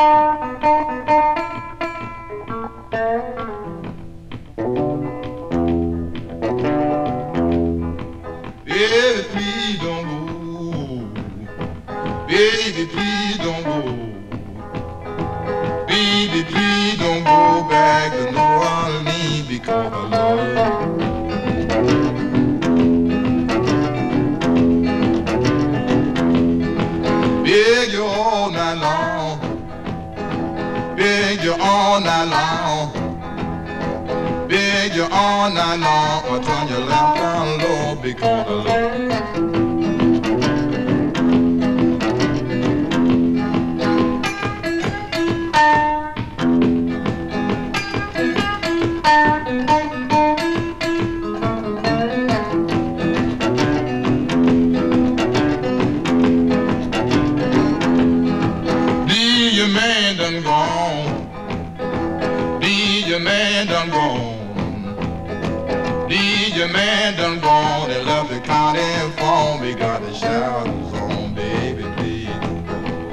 Baby, please don't go. Baby, please don't go. Baby, please don't go back to New Orleans because I love you. Beg you all night long. Beg you all night long. Beg you all night long. Or turn your lamp down low because I love you. Your man done gone. Your man done gone. Your man done gone. They left the county for me. Got the shadows on, baby, please don't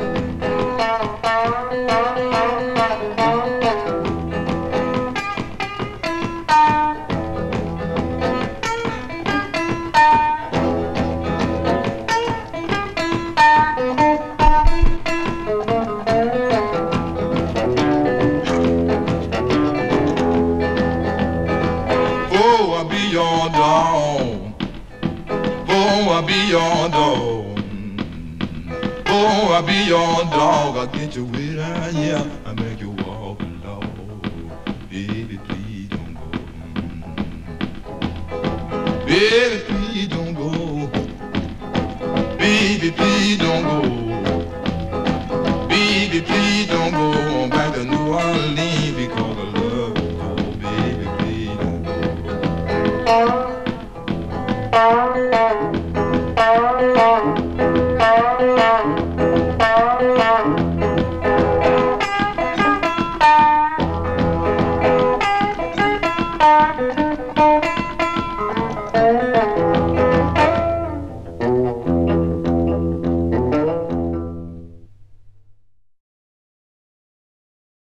I'll be your dog. Oh, I'll be your dog. Oh, I'll be your dog. I'll get you way down here. I'll make you walk alone. Baby, please don't go. Baby, please don't go. Baby, please don't go. Baby, please don't go back to New Orleans because I love you. Oh, baby, please don't go.